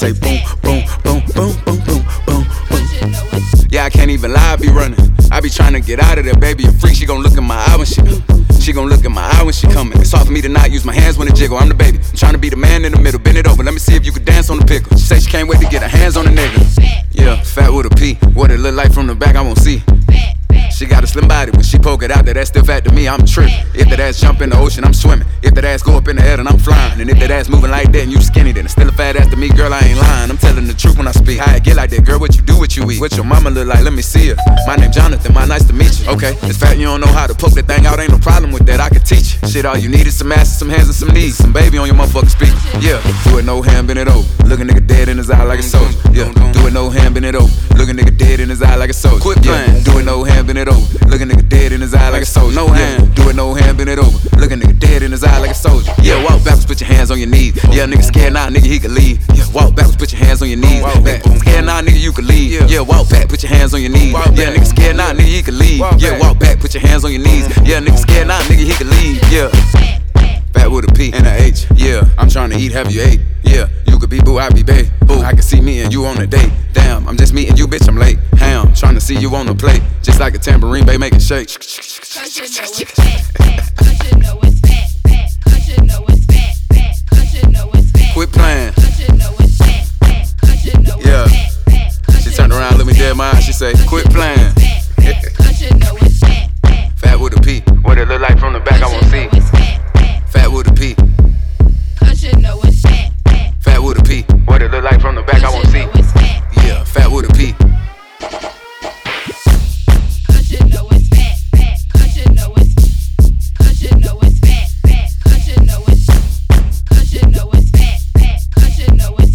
say boom, boom, boom, boom, boom, boom, boom, boom. Yeah, I can't even lie, I be running. I be trying to get out of there, baby. A freak, she gon' look in my eye when she She gon' look in my eye when she coming. It's hard for me to not use my hands when it jiggle. I'm the baby. I'm trying to be the man in the middle. Bend it over, let me see if you can dance on the pickle. She say she can't wait to get her hands on the nigga. Yeah, fat with a P. What it look like from the back, I won't see. She got a slim body, when she poke it out there, that's still fat to me, I'm trippin'. If that ass jump in the ocean, I'm swimming. If that ass go up in the air, then I'm flying. And if that ass moving like that and you skinny, then it's still a fat ass to me, girl, I ain't lying. I'm telling the truth when I speak. How I get like that, girl, what you do, what you eat. What your mama look like, let me see her. My name Jonathan, my nice to meet you. Okay, it's fat, you don't know how to poke that thing out, ain't no problem with that, I can teach you. Shit, all you need is some ass and some hands and some knees. Some baby on your motherfucking speaker. Yeah, do it no hand, bend it over. Look a nigga dead in his eye like a soldier. Yeah, do it no hand, bend it over. Look a nigga dead in his eye like a soldier. Quit playing, do it no hand, bend it over. Look a nigga dead in his eye like a soldier. No hand, do it no hand, bend it over. Look a nigga dead in his eye like a soldier. Yeah, walk backwards, put your hands on your knees. Yeah, nigga scared now, nigga he can leave. Yeah, walk backwards, put your hands on your knees. Scared now, nigga you can leave. Yeah, walk back, put your hands on your knees. Yeah, nigga scared now, nigga he can leave. Yeah, walk back, put your hands on your knees. Yeah, nigga scared now, nigga he can leave. Yeah, fat with a P and a H. Yeah, I'm trying to eat, have you ate? Yeah, you could be boo, I be babe. Boo, I can see me and you on a date. Damn, I'm just meeting you, bitch, I'm late. Ham, trying to see you on the plate. Just like a tambourine, babe, make it shake. Cause you know it's fat. Cause you know it's fat. Cause you know it's fat. Cause you know it's fat. Quit playing. Cause you know it's fat. Cause you know it's fat. Yeah. She turned around, looked me dead in my eyes, she say, quit playing.